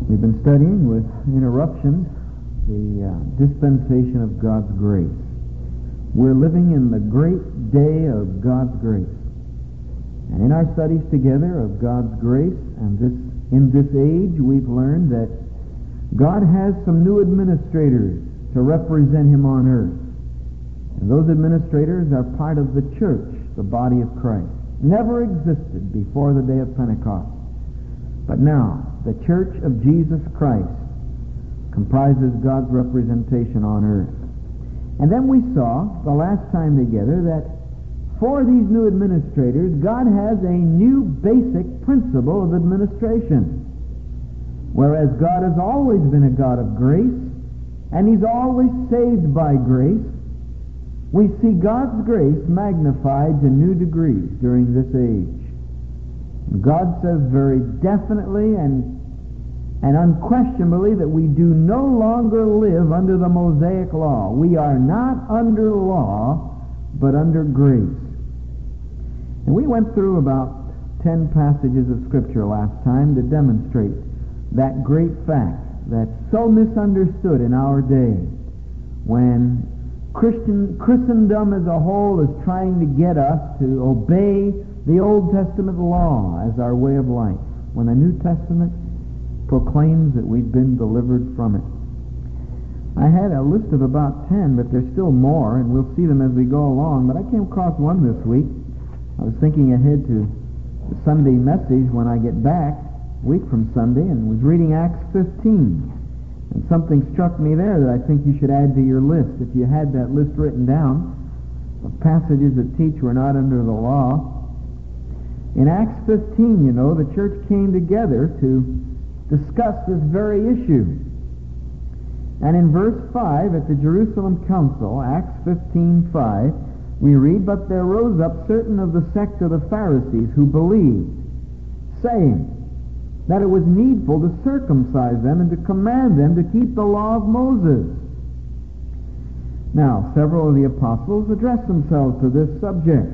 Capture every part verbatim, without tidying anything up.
We've been studying with interruptions the uh, dispensation of God's grace. We're living in the great day of God's grace. And in our studies together of God's grace, and this in this age, we've learned that God has some new administrators to represent Him on earth. And those administrators are part of the church, the body of Christ. Never existed before the day of Pentecost. But now, the church of Jesus Christ comprises God's representation on earth. And then we saw, the last time together, that for these new administrators, God has a new basic principle of administration. Whereas God has always been a God of grace, and He's always saved by grace, we see God's grace magnified to new degrees during this age. God says very definitely and, and unquestionably that we do no longer live under the Mosaic law. We are not under law, but under grace. And we went through about ten passages of Scripture last time to demonstrate that great fact that's so misunderstood in our day, when Christian Christendom as a whole is trying to get us to obey the Old Testament law as our way of life, when the New Testament proclaims that we've been delivered from it. I had a list of about ten, but there's still more, and we'll see them as we go along. But I came across one this week. I was thinking ahead to the Sunday message when I get back, a week from Sunday, and was reading Acts fifteen. And something struck me there that I think you should add to your list. If you had that list written down of passages that teach we're not under the law. In Acts fifteen, you know, the church came together to discuss this very issue. And in verse five, at the Jerusalem Council, Acts fifteen five, we read, "But there rose up certain of the sect of the Pharisees who believed, saying that it was needful to circumcise them and to command them to keep the law of Moses." Now, several of the apostles addressed themselves to this subject.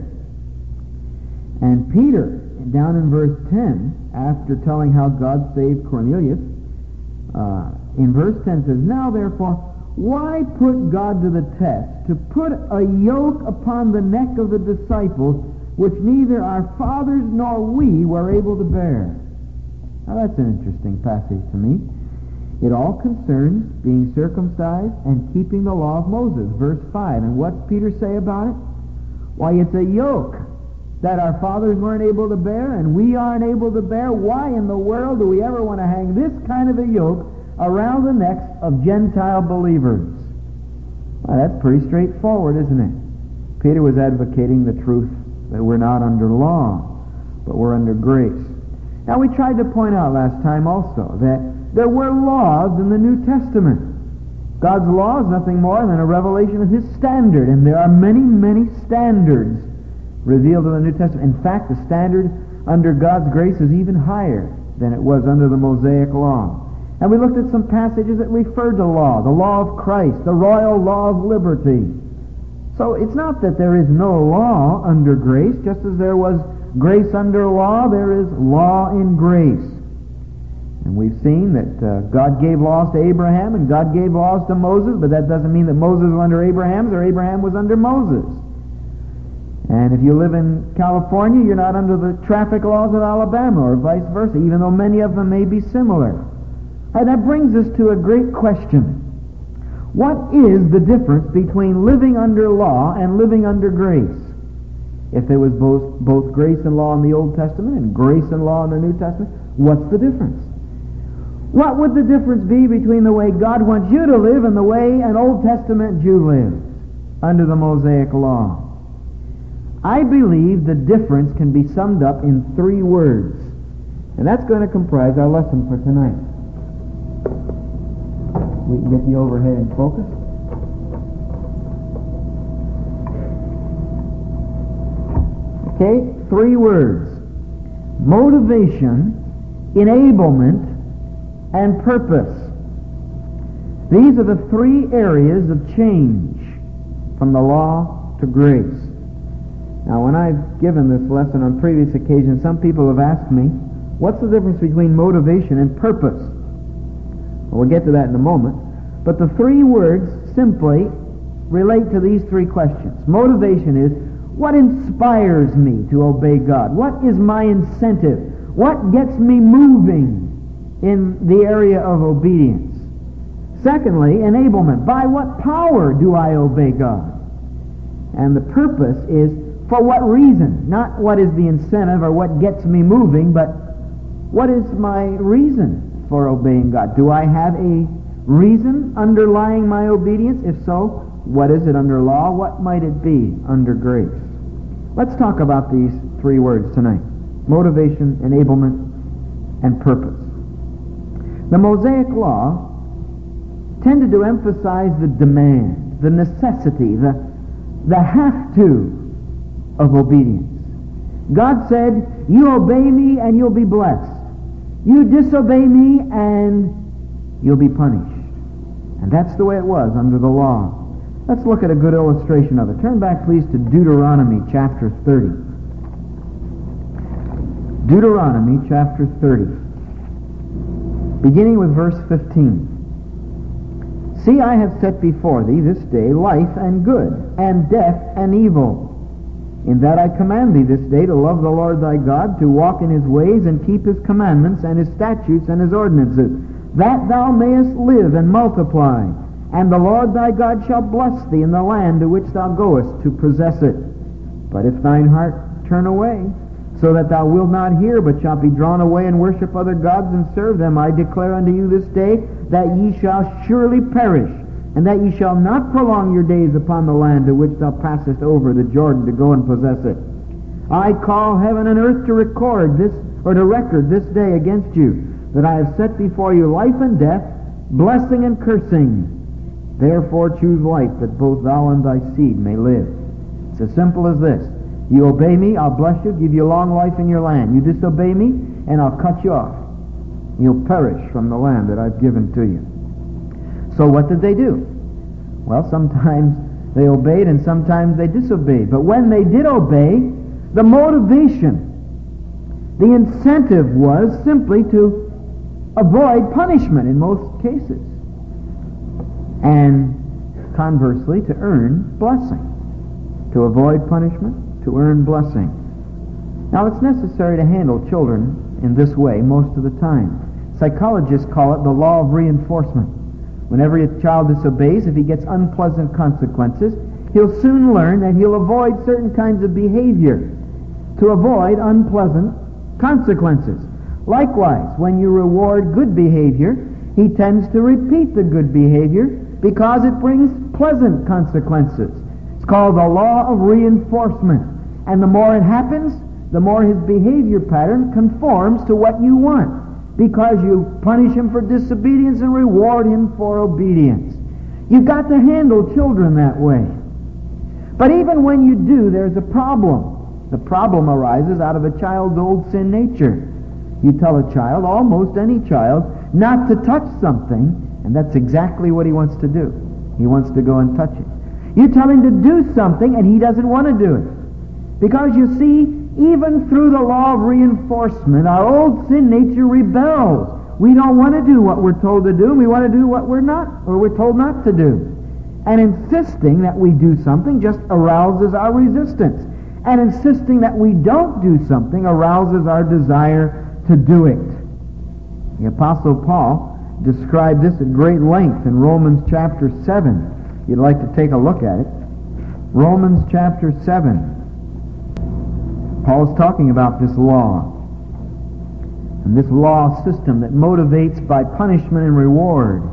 And Peter, down in verse ten, after telling how God saved Cornelius, uh, in verse ten says, "Now therefore, why put God to the test, to put a yoke upon the neck of the disciples, which neither our fathers nor we were able to bear?" Now that's an interesting passage to me. It all concerns being circumcised and keeping the law of Moses. Verse five. And what's Peter say about it? Why, it's a yoke that our fathers weren't able to bear and we aren't able to bear. Why in the world do we ever want to hang this kind of a yoke around the necks of Gentile believers? Well, that's pretty straightforward, isn't it? Peter was advocating the truth that we're not under law, but we're under grace. Now, we tried to point out last time also that there were laws in the New Testament. God's law is nothing more than a revelation of His standard, and there are many, many standards revealed in the New Testament. In fact, the standard under God's grace is even higher than it was under the Mosaic law. And we looked at some passages that referred to law, the law of Christ, the royal law of liberty. So it's not that there is no law under grace, just as there was grace under law, there is law in grace. And we've seen that uh, God gave laws to Abraham and God gave laws to Moses, but that doesn't mean that Moses was under Abraham's or Abraham was under Moses. And if you live in California, you're not under the traffic laws of Alabama or vice versa, even though many of them may be similar. And that brings us to a great question. What is the difference between living under law and living under grace? If there was both, both grace and law in the Old Testament and grace and law in the New Testament, what's the difference? What would the difference be between the way God wants you to live and the way an Old Testament Jew lived under the Mosaic law? I believe the difference can be summed up in three words. And that's going to comprise our lesson for tonight. We can get the overhead in focus. Okay, three words. Motivation, enablement, and purpose. These are the three areas of change from the law to grace. Now, when I've given this lesson on previous occasions, some people have asked me, what's the difference between motivation and purpose? We'll get to that in a moment. But the three words simply relate to these three questions. Motivation is, what inspires me to obey God? What is my incentive? What gets me moving in the area of obedience? Secondly, enablement. By what power do I obey God? And the purpose is, for what reason? Not what is the incentive or what gets me moving, but what is my reason for obeying God? Do I have a reason underlying my obedience? If so, what is it under law? What might it be under grace? Let's talk about these three words tonight. Motivation, enablement, and purpose. The Mosaic Law tended to emphasize the demand, the necessity, the, the have-to of obedience. God said, you obey me and you'll be blessed. You disobey me and you'll be punished. And that's the way it was under the law. Let's look at a good illustration of it. Turn back, please, to Deuteronomy chapter thirty. Deuteronomy chapter thirty, beginning with verse fifteen. See, I have set before thee this day life and good, and death and evil. In that I command thee this day to love the Lord thy God, to walk in his ways, and keep his commandments, and his statutes, and his ordinances, that thou mayest live and multiply. And the Lord thy God shall bless thee in the land to which thou goest to possess it. But if thine heart turn away, so that thou wilt not hear, but shalt be drawn away and worship other gods and serve them, I declare unto you this day that ye shall surely perish, and that ye shall not prolong your days upon the land to which thou passest over the Jordan to go and possess it. I call heaven and earth to record this, or to record this day against you, that I have set before you life and death, blessing and cursing. Therefore choose life, that both thou and thy seed may live. It's as simple as this. You obey me, I'll bless you, give you long life in your land. You disobey me, and I'll cut you off. You'll perish from the land that I've given to you. So what did they do? Well, sometimes they obeyed and sometimes they disobeyed. But when they did obey, the motivation, the incentive was simply to avoid punishment in most cases. And conversely, to earn blessing. To avoid punishment, to earn blessing. Now, it's necessary to handle children in this way most of the time. Psychologists call it the law of reinforcement. Whenever a child disobeys, if he gets unpleasant consequences, he'll soon learn that he'll avoid certain kinds of behavior to avoid unpleasant consequences. Likewise, when you reward good behavior, he tends to repeat the good behavior because it brings pleasant consequences. It's called the law of reinforcement. And the more it happens, the more his behavior pattern conforms to what you want, because you punish him for disobedience and reward him for obedience. You've got to handle children that way. But even when you do, there's a problem. The problem arises out of a child's old sin nature. You tell a child, almost any child, not to touch something, and that's exactly what he wants to do. He wants to go and touch it. You tell him to do something, and he doesn't want to do it. Because you see, even through the law of reinforcement, our old sin nature rebels. We don't want to do what we're told to do. We want to do what we're not, or we're told not to do. And insisting that we do something just arouses our resistance. And insisting that we don't do something arouses our desire to do it. The Apostle Paul described this at great length in Romans chapter seven. If you'd like to take a look at it. Romans chapter seven. Paul's talking about this law. And this law system that motivates by punishment and reward.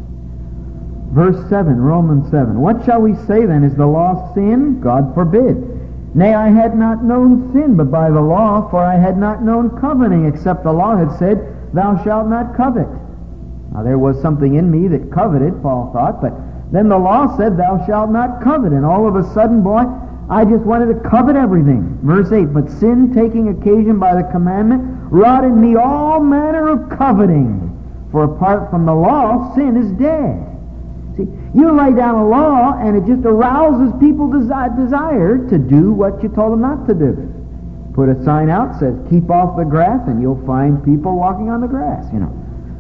Verse seven, Romans seven. What shall we say then? Is the law sin? God forbid. Nay, I had not known sin but by the law, for I had not known coveting, except the law had said, thou shalt not covet. Now there was something in me that coveted, Paul thought, but then the law said, thou shalt not covet. And all of a sudden, boy, I just wanted to covet everything. Verse eight, but sin, taking occasion by the commandment, wrought in me all manner of coveting. For apart from the law, sin is dead. See, you lay down a law, and it just arouses people's desi- desire to do what you told them not to do. Put a sign out, says, keep off the grass, and you'll find people walking on the grass, you know.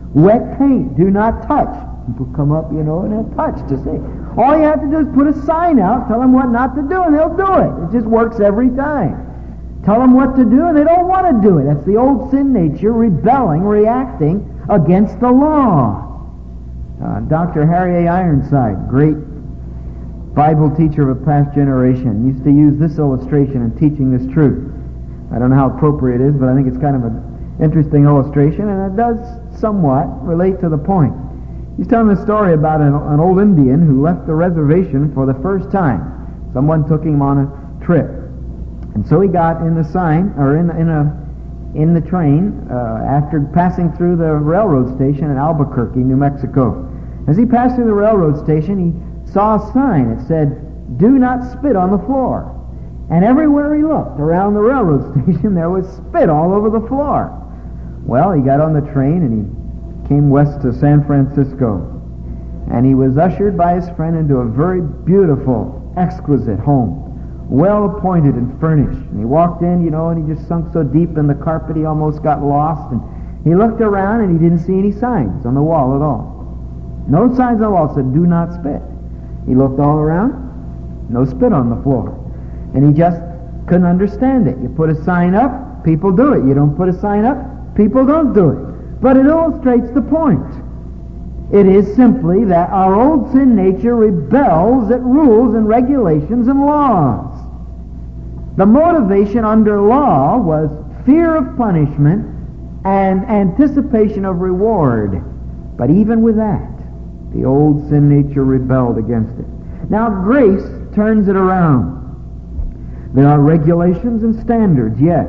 Wet paint, do not touch. People come up, you know, and they'll touch to see. All you have to do is put a sign out, tell them what not to do, and they'll do it. It just works every time. Tell them what to do, and they don't want to do it. That's the old sin nature rebelling, reacting against the law. Uh, Doctor Harry A. Ironside, great Bible teacher of a past generation, used to use this illustration in teaching this truth. I don't know how appropriate it is, but I think it's kind of an interesting illustration, and it does somewhat relate to the point. He's telling a story about an, an old Indian who left the reservation for the first time. Someone took him on a trip. And so he got in the sign, or in, in, a, in the train, uh, after passing through the railroad station in Albuquerque, New Mexico. As he passed through the railroad station, he saw a sign. It said, "Do not spit on the floor." And everywhere he looked around the railroad station, there was spit all over the floor. Well, he got on the train and he came west to San Francisco. And he was ushered by his friend into a very beautiful, exquisite home, well appointed and furnished. And he walked in, you know, and he just sunk so deep in the carpet he almost got lost. And he looked around and he didn't see any signs on the wall at all. No signs on the wall said, "Do not spit." He looked all around, no spit on the floor. And he just couldn't understand it. You put a sign up, people do it. You don't put a sign up, people don't do it. But it illustrates the point. It is simply that our old sin nature rebels at rules and regulations and laws. The motivation under law was fear of punishment and anticipation of reward. But even with that, the old sin nature rebelled against it. Now grace turns it around. There are regulations and standards, yes.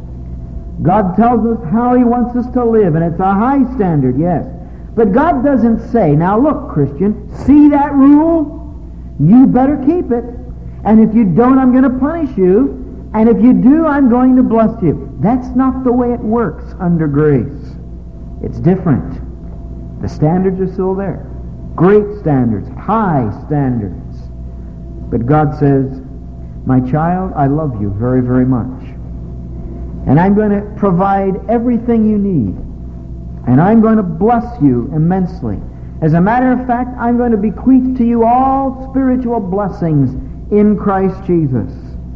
God tells us how He wants us to live, and it's a high standard, yes. But God doesn't say, "Now look, Christian, see that rule? You better keep it. And if you don't, I'm going to punish you. And if you do, I'm going to bless you." That's not the way it works under grace. It's different. The standards are still there. Great standards, high standards. But God says, "My child, I love you very, very much. And I'm going to provide everything you need. And I'm going to bless you immensely. As a matter of fact, I'm going to bequeath to you all spiritual blessings in Christ Jesus.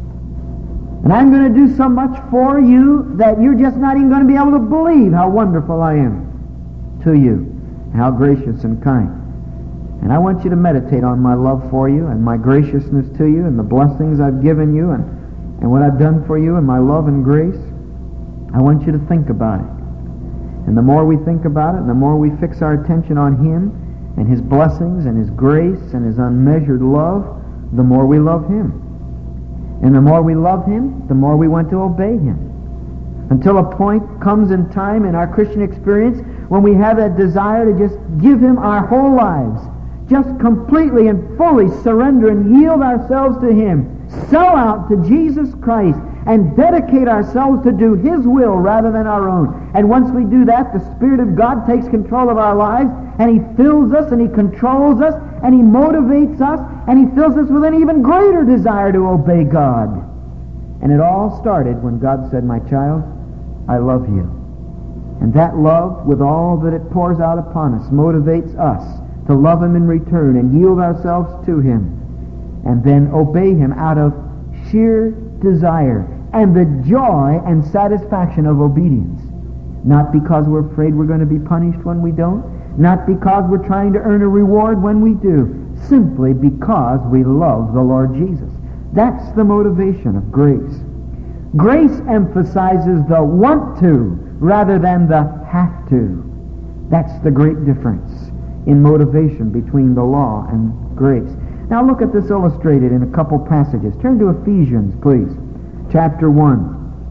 And I'm going to do so much for you that you're just not even going to be able to believe how wonderful I am to you, and how gracious and kind. And I want you to meditate on my love for you and my graciousness to you and the blessings I've given you and, and what I've done for you and my love and grace. I want you to think about it. And the more we think about it, and the more we fix our attention on Him and His blessings and His grace and His unmeasured love, the more we love Him. And the more we love Him, the more we want to obey Him. Until a point comes in time in our Christian experience when we have that desire to just give Him our whole lives. Just completely and fully surrender and yield ourselves to Him. Sell out to Jesus Christ and dedicate ourselves to do His will rather than our own. And once we do that, the Spirit of God takes control of our lives, and He fills us and He controls us and He motivates us, and He fills us with an even greater desire to obey God. And it all started when God said, "My child, I love you." And that love, with all that it pours out upon us, motivates us to love Him in return and yield ourselves to Him, and then obey Him out of sheer desire and the joy and satisfaction of obedience. Not because we're afraid we're going to be punished when we don't, not because we're trying to earn a reward when we do, simply because we love the Lord Jesus. That's the motivation of grace. Grace emphasizes the want to rather than the have to. That's the great difference in motivation between the law and grace. Now look at this illustrated in a couple passages. Turn to Ephesians, please. Chapter one.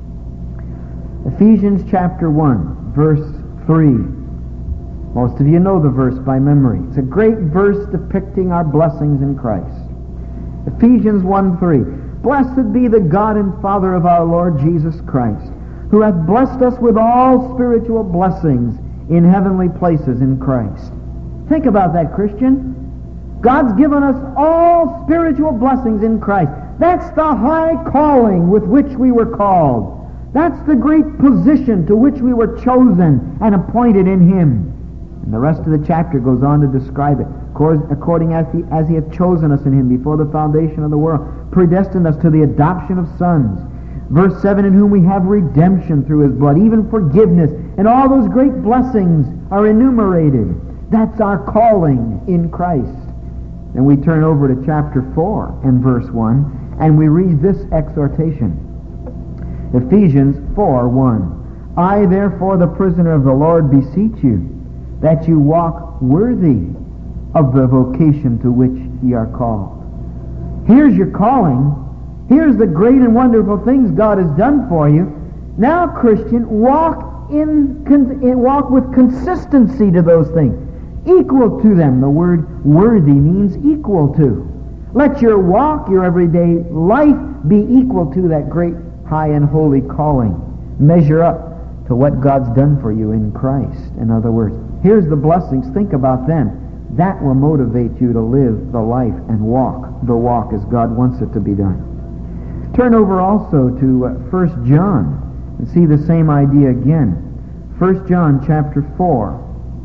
Ephesians chapter one, verse three. Most of you know the verse by memory. It's a great verse depicting our blessings in Christ. Ephesians one three. "Blessed be the God and Father of our Lord Jesus Christ, who hath blessed us with all spiritual blessings in heavenly places in Christ." Think about that, Christian. God's given us all spiritual blessings in Christ. That's the high calling with which we were called. That's the great position to which we were chosen and appointed in Him. And the rest of the chapter goes on to describe it. According as he, as he hath chosen us in him before the foundation of the world, predestined us to the adoption of sons. Verse seven, in whom we have redemption through his blood, even forgiveness. And all those great blessings are enumerated. That's our calling in Christ. Then we turn over to chapter four and verse one, and we read this exhortation. Ephesians four one. I therefore, the prisoner of the Lord, beseech you, that you walk worthy of the vocation to which ye are called. Here's your calling. Here's the great and wonderful things God has done for you. Now, Christian, walk in, in walk with consistency to those things. Equal to them. The word worthy means equal to. Let your walk, your everyday life, be equal to that great, high, and holy calling. Measure up to what God's done for you in Christ. In other words, here's the blessings. Think about them. That will motivate you to live the life and walk the walk as God wants it to be done. Turn over also to uh, First John and see the same idea again. First John chapter four,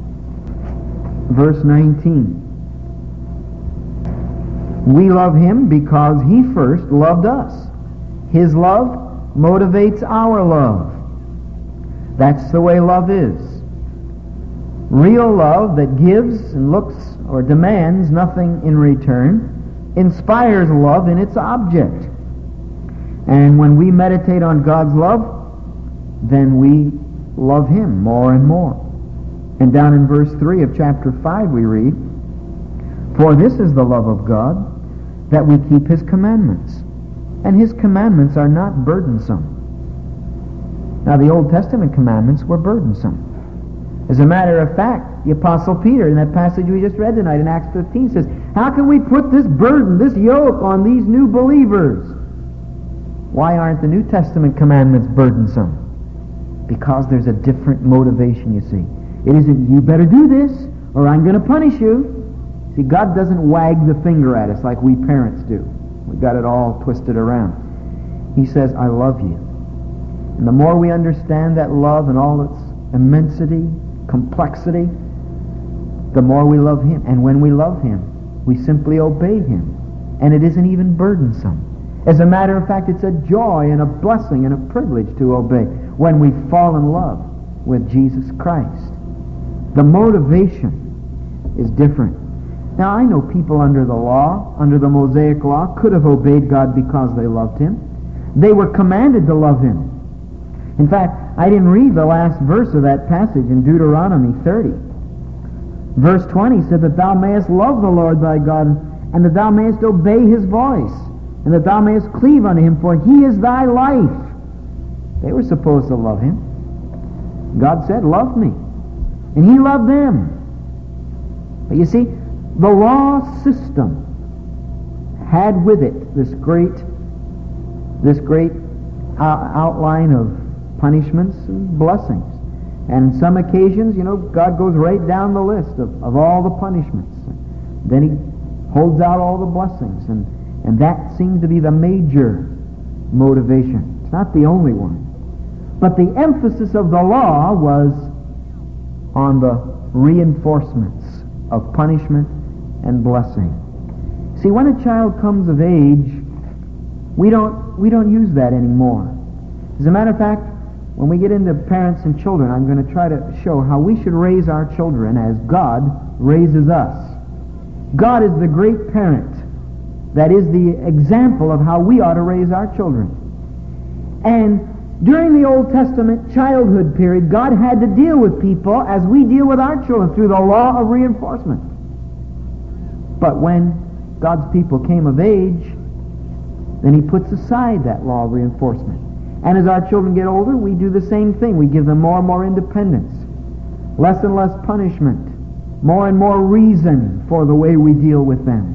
verse nineteen. We love him because he first loved us. His love motivates our love. That's the way love is. Real love that gives and looks or demands nothing in return inspires love in its object. And when we meditate on God's love, then we love him more and more. And down in verse three of chapter five we read, for this is the love of God, that we keep his commandments. And his commandments are not burdensome. Now the Old Testament commandments were burdensome. As a matter of fact, the Apostle Peter, in that passage we just read tonight in Acts fifteen, says, how can we put this burden, this yoke on these new believers? Why aren't the New Testament commandments burdensome? Because there's a different motivation, you see. It isn't, you better do this, or I'm going to punish you. See, God doesn't wag the finger at us like we parents do. We've got it all twisted around. He says, I love you. And the more we understand that love and all its immensity, complexity, the more we love him. And when we love him, we simply obey him. And it isn't even burdensome. As a matter of fact, it's a joy and a blessing and a privilege to obey when we fall in love with Jesus Christ. The motivation is different. Now, I know people under the law, under the Mosaic law, could have obeyed God because they loved him. They were commanded to love him. In fact, I didn't read the last verse of that passage in Deuteronomy thirty. Verse twenty said that thou mayest love the Lord thy God, and that thou mayest obey his voice, and that thou mayest cleave unto him, for he is thy life. They were supposed to love him. God said, love me. And he loved them. But you see, the law system had with it this great, this great uh, outline of punishments and blessings. And in some occasions, you know, God goes right down the list of, of all the punishments. Then he holds out all the blessings. And, and that seems to be the major motivation. It's not the only one. But the emphasis of the law was on the reinforcements of punishment and blessing. See, when a child comes of age, we don't we don't use that anymore. As a matter of fact, when we get into parents and children, I'm going to try to show how we should raise our children as God raises us. God is the great parent that is the example of how we ought to raise our children. And during the Old Testament childhood period, God had to deal with people as we deal with our children through the law of reinforcement. But when God's people came of age, then he puts aside that law of reinforcement. And as our children get older, we do the same thing. We give them more and more independence, less and less punishment, more and more reason for the way we deal with them,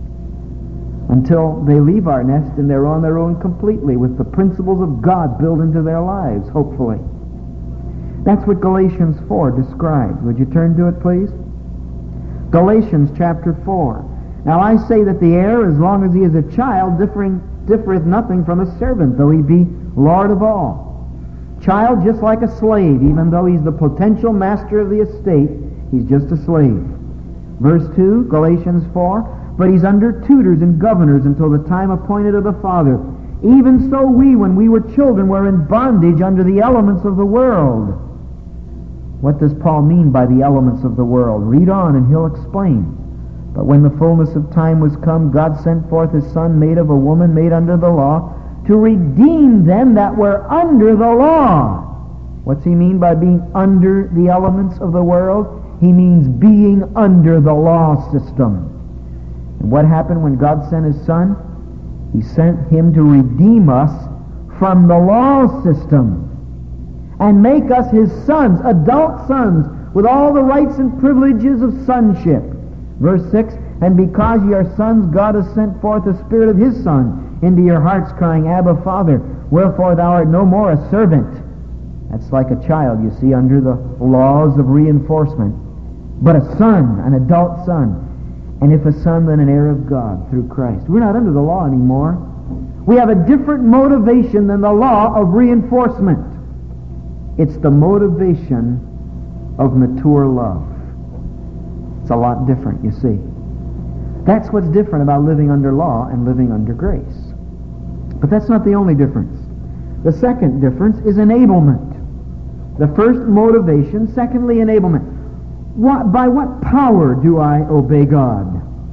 until they leave our nest and they're on their own completely with the principles of God built into their lives, hopefully. That's what Galatians four describes. Would you turn to it, please? Galatians chapter four. Now I say that the heir, as long as he is a child, differing, differeth nothing from a servant, though he be Lord of all. Child, just like a slave, even though he's the potential master of the estate, He's just a slave. Verse two, Galatians four, but he's under tutors and governors until the time appointed of the Father. Even so we, when we were children, were in bondage under the elements of the world. What does Paul mean by the elements of the world? Read on and he'll explain. But when the fullness of time was come, God sent forth his Son, made of a woman, made under the law, to redeem them that were under the law. What's he mean by being under the elements of the world? He means being under the law system. And what happened when God sent his Son? He sent him to redeem us from the law system and make us his sons, adult sons, with all the rights and privileges of sonship. Verse six, and because ye are sons, God has sent forth the Spirit of his Son into your hearts, crying, Abba, Father. Wherefore thou art no more a servant. That's like a child, you see, under the laws of reinforcement. But a son, an adult son. And if a son, then an heir of God through Christ. We're not under the law anymore. We have a different motivation than the law of reinforcement. It's the motivation of mature love. It's a lot different, you see. That's what's different about living under law and living under grace. But that's not the only difference. The second difference is enablement. The first, motivation. Secondly, enablement. What, by what power do I obey God?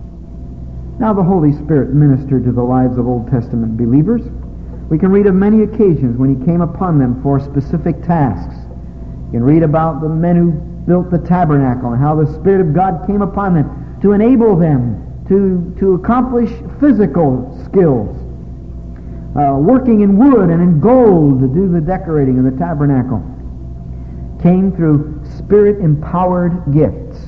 Now the Holy Spirit ministered to the lives of Old Testament believers. We can read of many occasions when he came upon them for specific tasks. You can read about the men who built the tabernacle and how the Spirit of God came upon them to enable them to, to accomplish physical skills. Uh, working in wood and in gold to do the decorating of the tabernacle. Came through Spirit-empowered gifts.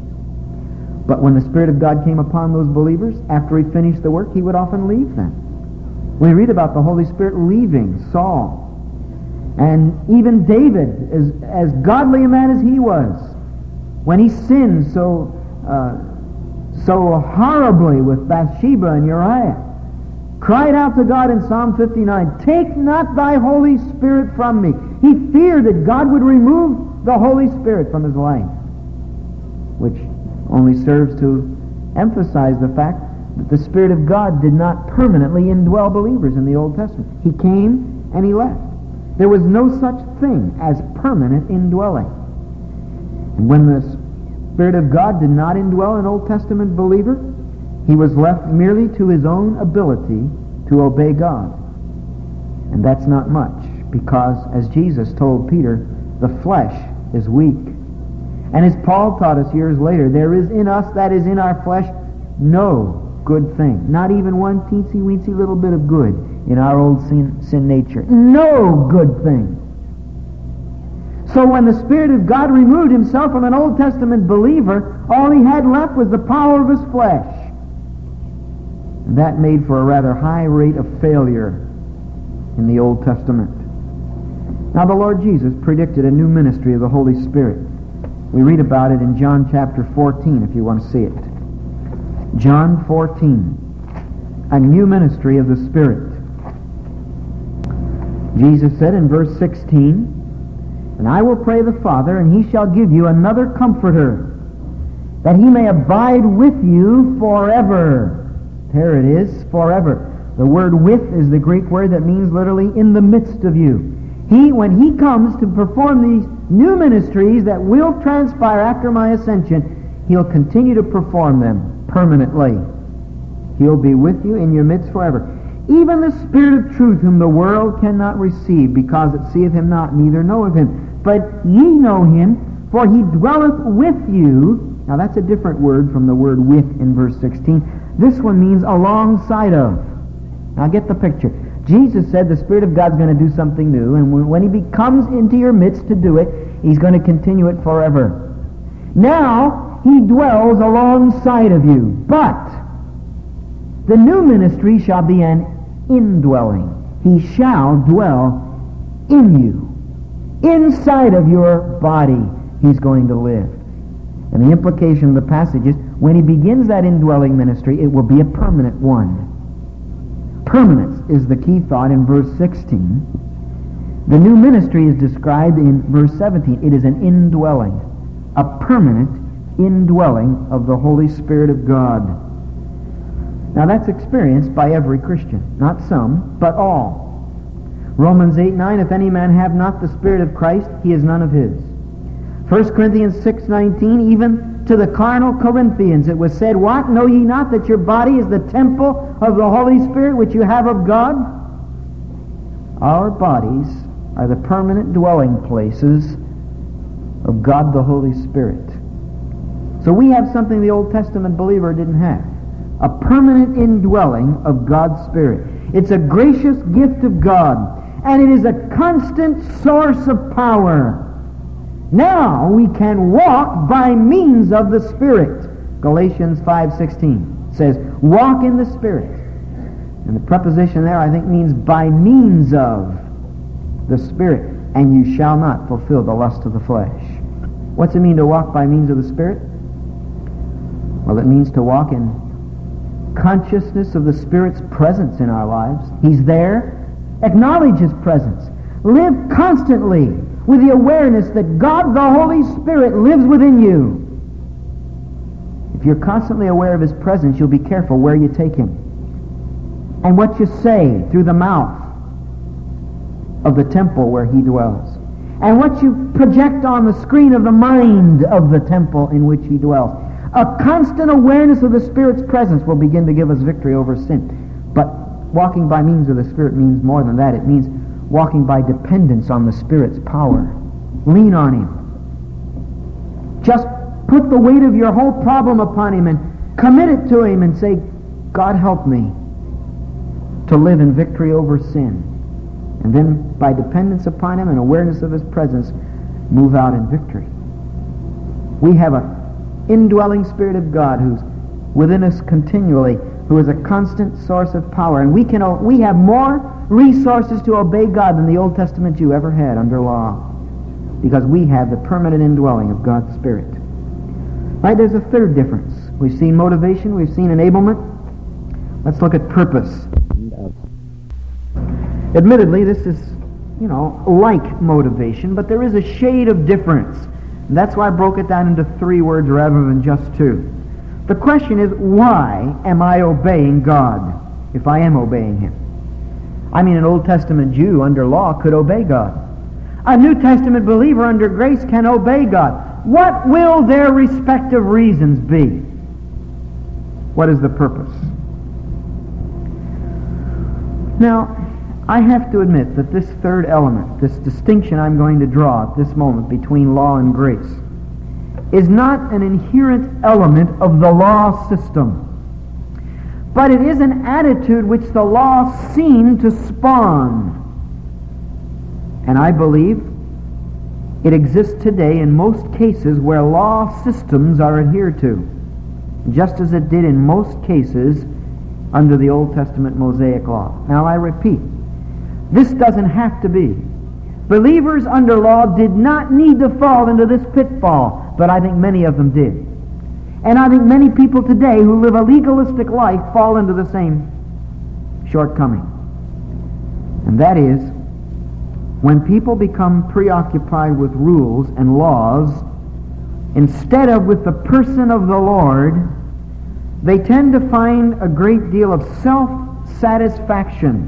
But when the Spirit of God came upon those believers, after he finished the work, he would often leave them. We read about the Holy Spirit leaving Saul. And even David, as, as godly a man as he was, when he sinned so, uh, so horribly with Bathsheba and Uriah, cried out to God in Psalm fifty-nine, take not thy Holy Spirit from me. He feared that God would remove the Holy Spirit from his life, which only serves to emphasize the fact that the Spirit of God did not permanently indwell believers in the Old Testament. He came and he left. There was no such thing as permanent indwelling. And when the Spirit of God did not indwell an Old Testament believer, he was left merely to his own ability to obey God. And that's not much, because as Jesus told Peter, the flesh is weak. And as Paul taught us years later, there is in us, that is in our flesh, no good thing. Not even one teensy-weensy little bit of good in our old sin, sin nature. No good thing. So when the Spirit of God removed himself from an Old Testament believer, all he had left was the power of his flesh. And that made for a rather high rate of failure in the Old Testament. Now the Lord Jesus predicted a new ministry of the Holy Spirit. We read about it in John chapter fourteen, if you want to see it. John fourteen, a new ministry of the Spirit. Jesus said in verse sixteen, and I will pray the Father, and he shall give you another Comforter, that he may abide with you forever. There it is, forever. The word with is the Greek word that means literally in the midst of you. He, when he comes to perform these new ministries that will transpire after my ascension, he'll continue to perform them permanently. He'll be with you in your midst forever. Even the Spirit of truth, whom the world cannot receive, because it seeth him not, neither knoweth him. But ye know him, for he dwelleth with you. Now that's a different word from the word with in verse sixteen. This one means alongside of. Now get the picture. Jesus said the Spirit of God's going to do something new, and when he comes into your midst to do it, he's going to continue it forever. Now, he dwells alongside of you, but the new ministry shall be an indwelling. He shall dwell in you. Inside of your body, he's going to live. And the implication of the passage is, when he begins that indwelling ministry, it will be a permanent one. Permanence is the key thought in verse sixteen. The new ministry is described in verse seventeen. It is an indwelling, a permanent indwelling of the Holy Spirit of God. Now that's experienced by every Christian. Not some, but all. Romans eight nine, if any man have not the Spirit of Christ, he is none of his. First Corinthians six nineteen, even to the carnal Corinthians it was said, what? Know ye not that your body is the temple of the Holy Spirit which you have of God? Our bodies are the permanent dwelling places of God the Holy Spirit. So we have something the Old Testament believer didn't have. A permanent indwelling of God's Spirit. It's a gracious gift of God. And it is a constant source of power. Now we can walk by means of the Spirit. Galatians five sixteen says, walk in the Spirit. And the preposition there, I think, means by means of the Spirit. And you shall not fulfill the lust of the flesh. What's it mean to walk by means of the Spirit? Well, it means to walk in consciousness of the Spirit's presence in our lives. He's there. Acknowledge His presence. Live constantly with the awareness that God, the Holy Spirit, lives within you. If you're constantly aware of His presence, you'll be careful where you take Him and what you say through the mouth of the temple where He dwells, and what you project on the screen of the mind of the temple in which He dwells. A constant awareness of the Spirit's presence will begin to give us victory over sin. But walking by means of the Spirit means more than that. It means walking by dependence on the Spirit's power. Lean on Him. Just put the weight of your whole problem upon Him and commit it to Him and say, God, help me to live in victory over sin. And then by dependence upon Him and awareness of His presence, move out in victory. We have a indwelling Spirit of God who's within us continually, who is a constant source of power. And we can we have more resources to obey God than the Old Testament Jew ever had under law, because we have the permanent indwelling of God's Spirit. Right, there's a third difference. We've seen motivation, we've seen enablement. Let's look at purpose. Admittedly, this is, you know, like motivation, but there is a shade of difference. And that's why I broke it down into three words rather than just two. The question is, why am I obeying God if I am obeying Him? I mean, an Old Testament Jew under law could obey God. A New Testament believer under grace can obey God. What will their respective reasons be? What is the purpose? Now, I have to admit that this third element, this distinction I'm going to draw at this moment between law and grace, is not an inherent element of the law system, but it is an attitude which the law seemed to spawn. And I believe it exists today in most cases where law systems are adhered to, just as it did in most cases under the Old Testament Mosaic law. Now I repeat, this doesn't have to be. Believers under law did not need to fall into this pitfall, but I think many of them did. And I think many people today who live a legalistic life fall into the same shortcoming. And that is, when people become preoccupied with rules and laws, instead of with the person of the Lord, they tend to find a great deal of self-satisfaction,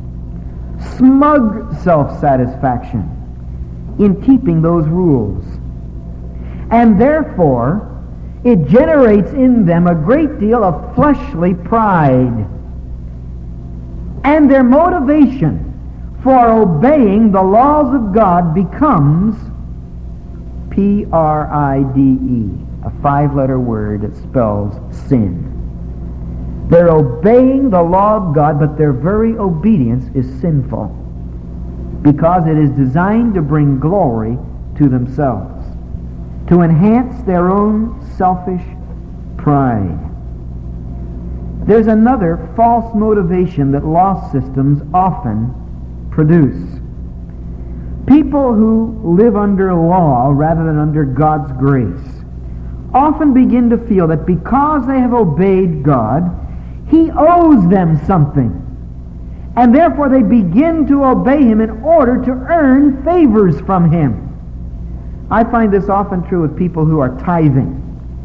smug self-satisfaction in keeping those rules. And therefore, it generates in them a great deal of fleshly pride. And their motivation for obeying the laws of God becomes P R I D E, a five-letter word that spells sin. They're obeying the law of God, but their very obedience is sinful because it is designed to bring glory to themselves, to enhance their own selfish pride. There's another false motivation that law systems often produce. People who live under law rather than under God's grace often begin to feel that because they have obeyed God, He owes them something. And therefore they begin to obey Him in order to earn favors from Him. I find this often true with people who are tithing.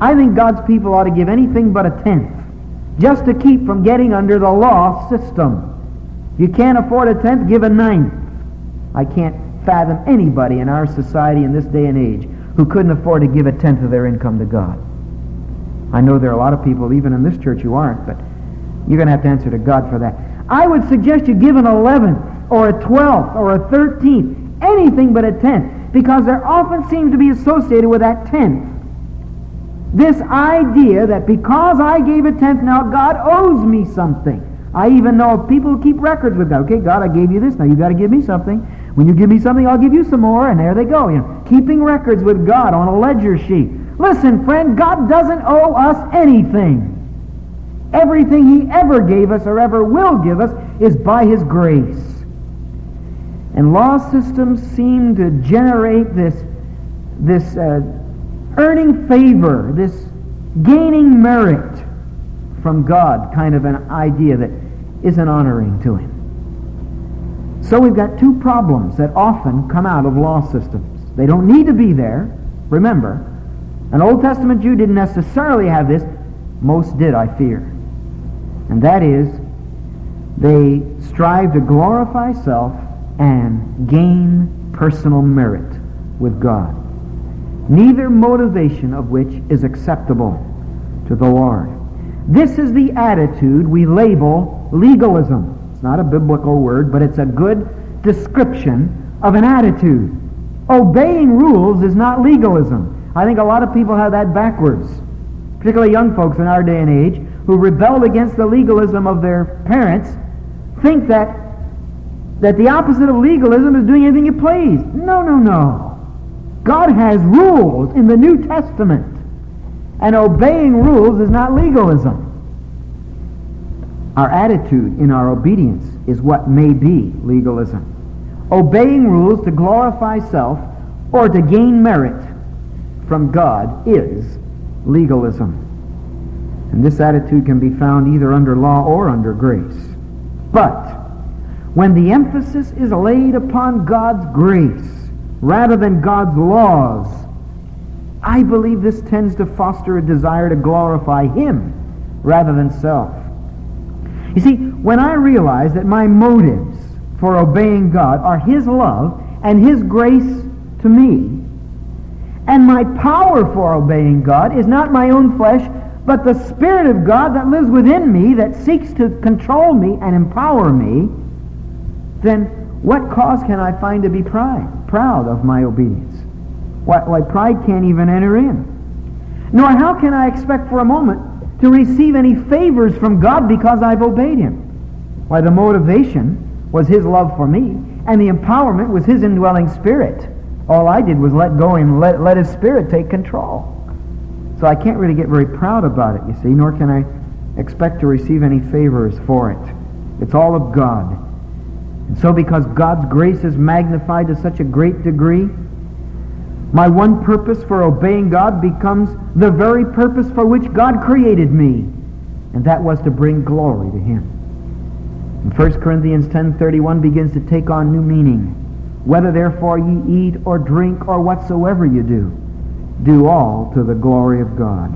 I think God's people ought to give anything but a tenth, just to keep from getting under the law system. If you can't afford a tenth, give a ninth. I can't fathom anybody in our society in this day and age who couldn't afford to give a tenth of their income to God. I know there are a lot of people, even in this church, who aren't, but you're going to have to answer to God for that. I would suggest you give an eleventh, or a twelfth, or a thirteenth, anything but a tenth, because there often seems to be associated with that tenth this idea that because I gave a tenth, now God owes me something. I even know of people who keep records with God. Okay, God, I gave you this, now you've got to give me something. When you give me something, I'll give you some more, and there they go. You know, keeping records with God on a ledger sheet. Listen, friend, God doesn't owe us anything. Everything He ever gave us or ever will give us is by His grace. And law systems seem to generate this, this uh, earning favor, this gaining merit from God kind of an idea that isn't honoring to Him. So we've got two problems that often come out of law systems. They don't need to be there. Remember, an Old Testament Jew didn't necessarily have this. Most did, I fear. And that is, they strive to glorify self and gain personal merit with God, neither motivation of which is acceptable to the Lord. This is the attitude we label legalism. It's not a biblical word, but it's a good description of an attitude. Obeying rules is not legalism. I think a lot of people have that backwards, particularly young folks in our day and age who rebelled against the legalism of their parents, think that that the opposite of legalism is doing anything you please. No, no, no. God has rules in the New Testament, and obeying rules is not legalism. Our attitude in our obedience is what may be legalism. Obeying rules to glorify self or to gain merit from God is legalism. And this attitude can be found either under law or under grace. But when the emphasis is laid upon God's grace rather than God's laws, I believe this tends to foster a desire to glorify Him rather than self. You see, when I realize that my motives for obeying God are His love and His grace to me, and my power for obeying God is not my own flesh, but the Spirit of God that lives within me, that seeks to control me and empower me, then what cause can I find to be pride, proud of my obedience? Why, why, pride can't even enter in. Nor how can I expect for a moment to receive any favors from God because I've obeyed Him? Why, the motivation was His love for me, and the empowerment was His indwelling Spirit. All I did was let go and let, let His Spirit take control. So I can't really get very proud about it, you see, nor can I expect to receive any favors for it. It's all of God. And so because God's grace is magnified to such a great degree, my one purpose for obeying God becomes the very purpose for which God created me, and that was to bring glory to Him. And First Corinthians ten thirty-one begins to take on new meaning. Whether therefore ye eat or drink or whatsoever you do, do all to the glory of God.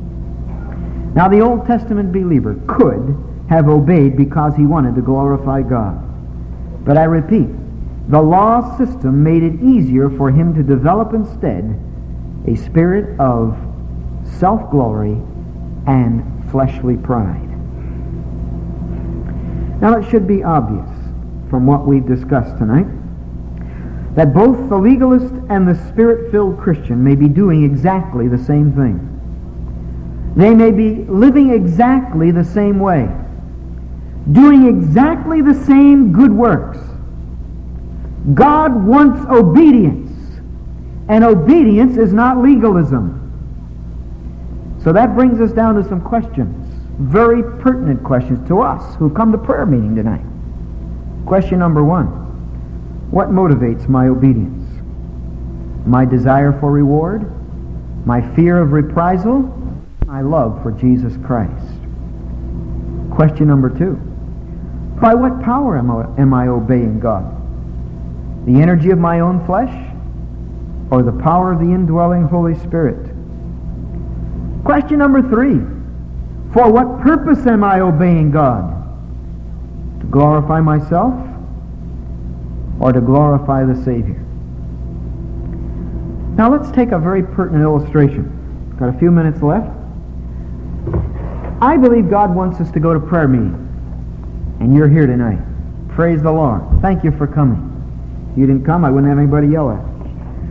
Now the Old Testament believer could have obeyed because he wanted to glorify God. But I repeat, the law system made it easier for him to develop instead a spirit of self-glory and fleshly pride. Now it should be obvious from what we've discussed tonight that both the legalist and the Spirit-filled Christian may be doing exactly the same thing. They may be living exactly the same way, doing exactly the same good works. God wants obedience, and obedience is not legalism. So that brings us down to some questions, very pertinent questions to us who come to prayer meeting tonight. Question number one: what motivates my obedience? My desire for reward? My fear of reprisal? My love for Jesus Christ? Question number two: by what power am I, am I obeying God? The energy of my own flesh or the power of the indwelling Holy Spirit? Question number three. For what purpose am I obeying God? To glorify myself or to glorify the Savior? Now let's take a very pertinent illustration. Got a few minutes left. I believe God wants us to go to prayer meeting. And you're here tonight. Praise the Lord. Thank you for coming. If you didn't come, I wouldn't have anybody yell at you.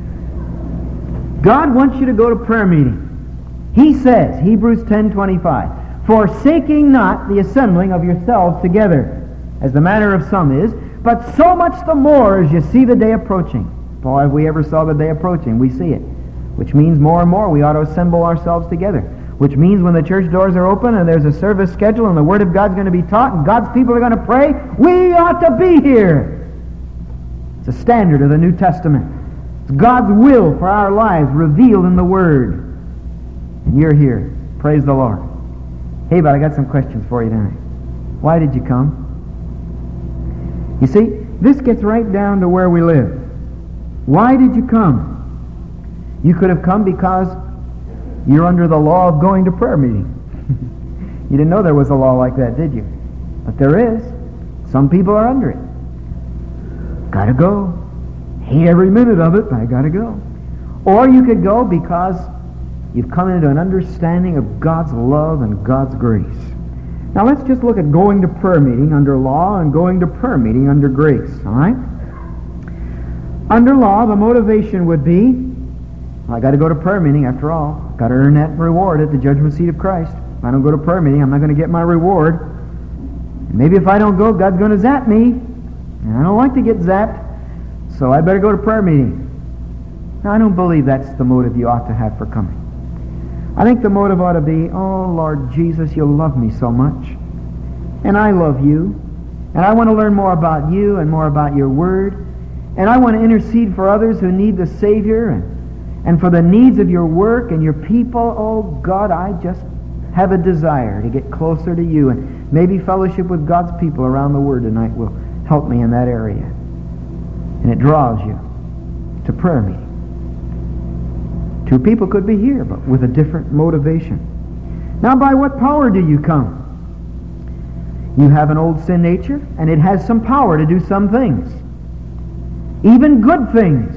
God wants you to go to prayer meeting. He says, Hebrews ten twenty-five, forsaking not the assembling of yourselves together, as the manner of some is, but so much the more as you see the day approaching. Boy, if we ever saw the day approaching, we see it. Which means more and more we ought to assemble ourselves together. Which means when the church doors are open and there's a service schedule and the Word of God's going to be taught and God's people are going to pray, we ought to be here. It's a standard of the New Testament. It's God's will for our lives revealed in the Word. And you're here. Praise the Lord. Hey, but I got some questions for you tonight. Why did you come? You see, this gets right down to where we live. Why did you come? You could have come because you're under the law of going to prayer meeting. You didn't know there was a law like that, did you? But there is. Some people are under it. Gotta go. Hate every minute of it, but I gotta go. Or you could go because you've come into an understanding of God's love and God's grace. Now let's just look at going to prayer meeting under law and going to prayer meeting under grace, all right? Under law, the motivation would be, well, I got to go to prayer meeting after all. Got to earn that reward at the judgment seat of Christ. If I don't go to prayer meeting, I'm not going to get my reward. And maybe if I don't go, God's going to zap me. And I don't like to get zapped, so I better go to prayer meeting. Now, I don't believe that's the motive you ought to have for coming. I think the motive ought to be, oh, Lord Jesus, you love me so much. And I love you. And I want to learn more about you and more about your Word. And I want to intercede for others who need the Savior and, and for the needs of your work and your people. Oh, God, I just have a desire to get closer to you. And maybe fellowship with God's people around the Word tonight will help me in that area. And it draws you to prayer meeting. Two people could be here, but with a different motivation. Now, by what power do you come? You have an old sin nature, and it has some power to do some things. Even good things.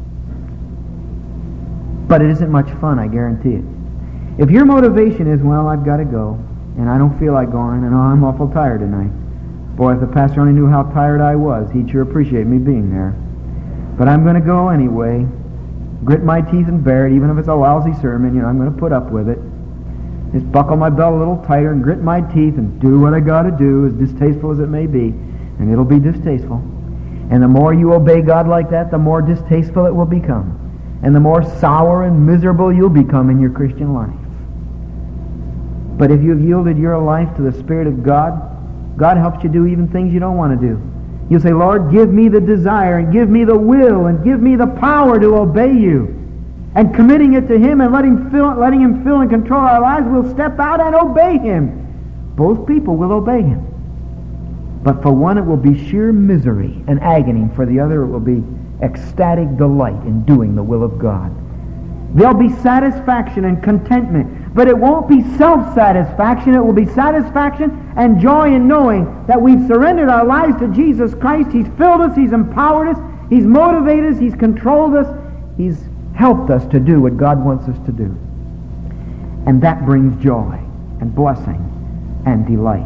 But it isn't much fun, I guarantee it. If your motivation is, well, I've got to go, and I don't feel like going, and oh, I'm awful tired tonight. Boy, if the pastor only knew how tired I was, he'd sure appreciate me being there. But I'm going to go anyway. Grit my teeth and bear it, even if it's a lousy sermon, you know, I'm going to put up with it. Just buckle my belt a little tighter and grit my teeth and do what I got to do, as distasteful as it may be. And it'll be distasteful. And the more you obey God like that, the more distasteful it will become. And the more sour and miserable you'll become in your Christian life. But if you've yielded your life to the Spirit of God, God helps you do even things you don't want to do. You'll say, Lord, give me the desire and give me the will and give me the power to obey you. And committing it to Him and letting him, fill, letting him fill and control our lives, we'll step out and obey Him. Both people will obey Him. But for one it will be sheer misery and agony. For the other it will be ecstatic delight in doing the will of God. There'll be satisfaction and contentment. But it won't be self-satisfaction. It will be satisfaction and joy in knowing that we've surrendered our lives to Jesus Christ. He's filled us. He's empowered us. He's motivated us. He's controlled us. He's helped us to do what God wants us to do. And that brings joy and blessing and delight.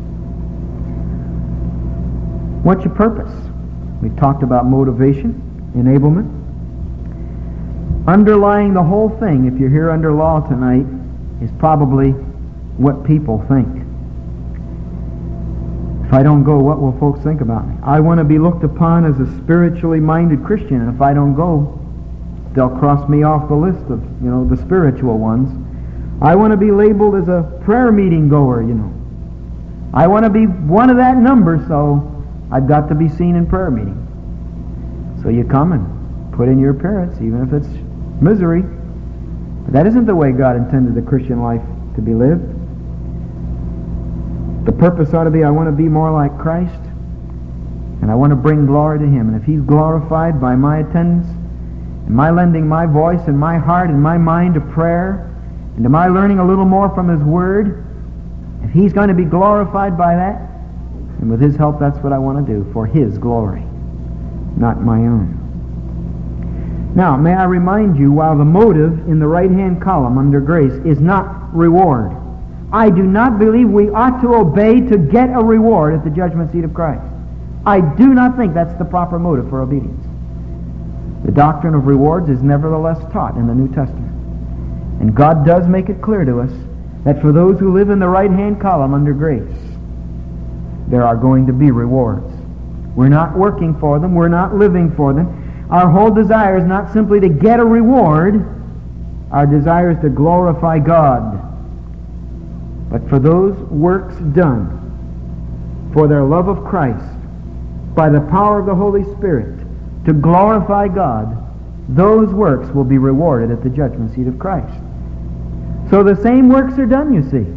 What's your purpose? We've talked about motivation, enablement. Underlying the whole thing, if you're here under law tonight, is probably what people think. If I don't go, what will folks think about me? I want to be looked upon as a spiritually minded Christian, and if I don't go, they'll cross me off the list of, you know, the spiritual ones. I want to be labeled as a prayer meeting goer, you know. I want to be one of that number, so I've got to be seen in prayer meeting. So you come and put in your appearance, even if it's misery. But that isn't the way God intended the Christian life to be lived. The purpose ought to be, I want to be more like Christ, and I want to bring glory to Him. And if He's glorified by my attendance, and my lending my voice and my heart and my mind to prayer, And am I learning a little more from His Word? If He's going to be glorified by that, and with His help, that's what I want to do, for His glory, not my own. Now, may I remind you, while the motive in the right-hand column under grace is not reward, I do not believe we ought to obey to get a reward at the judgment seat of Christ. I do not think that's the proper motive for obedience. The doctrine of rewards is nevertheless taught in the New Testament. And God does make it clear to us that for those who live in the right-hand column under grace, there are going to be rewards. We're not working for them. We're not living for them. Our whole desire is not simply to get a reward. Our desire is to glorify God. But for those works done for their love of Christ, by the power of the Holy Spirit, to glorify God, those works will be rewarded at the judgment seat of Christ. So the same works are done, you see.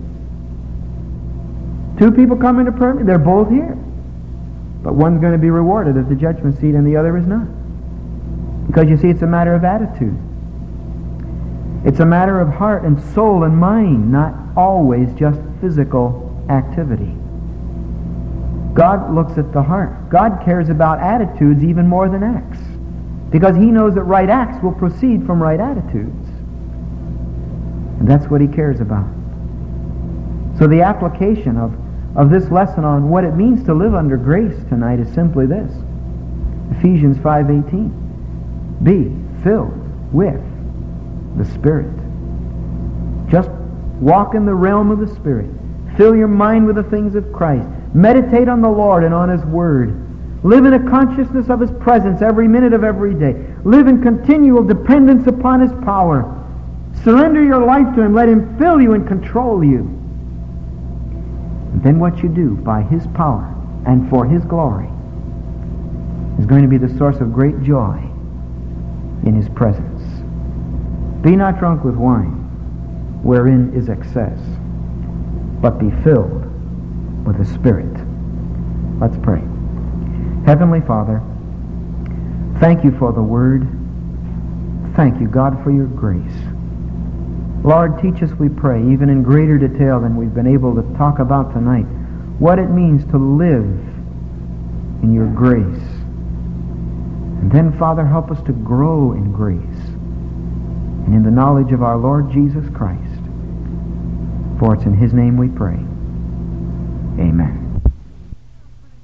Two people come into prayer, they're both here. But one's going to be rewarded at the judgment seat and the other is not. Because you see, it's a matter of attitude. It's a matter of heart and soul and mind, not always just physical activity. God looks at the heart. God cares about attitudes even more than acts, because He knows that right acts will proceed from right attitudes. And that's what He cares about. So the application of, of this lesson on what it means to live under grace tonight is simply this. Ephesians five eighteen. Be filled with the Spirit. Just walk in the realm of the Spirit. Fill your mind with the things of Christ. Meditate on the Lord and on His Word. Live in a consciousness of His presence every minute of every day. Live in continual dependence upon His power. Surrender your life to Him. Let Him fill you and control you. And then what you do by His power and for His glory is going to be the source of great joy in His presence. Be not drunk with wine, wherein is excess, but be filled with the Spirit. Let's pray. Heavenly Father, thank You for the Word. Thank You, God, for Your grace. Lord, teach us, we pray, even in greater detail than we've been able to talk about tonight, what it means to live in Your grace. And then, Father, help us to grow in grace and in the knowledge of our Lord Jesus Christ. For it's in His name we pray. Amen.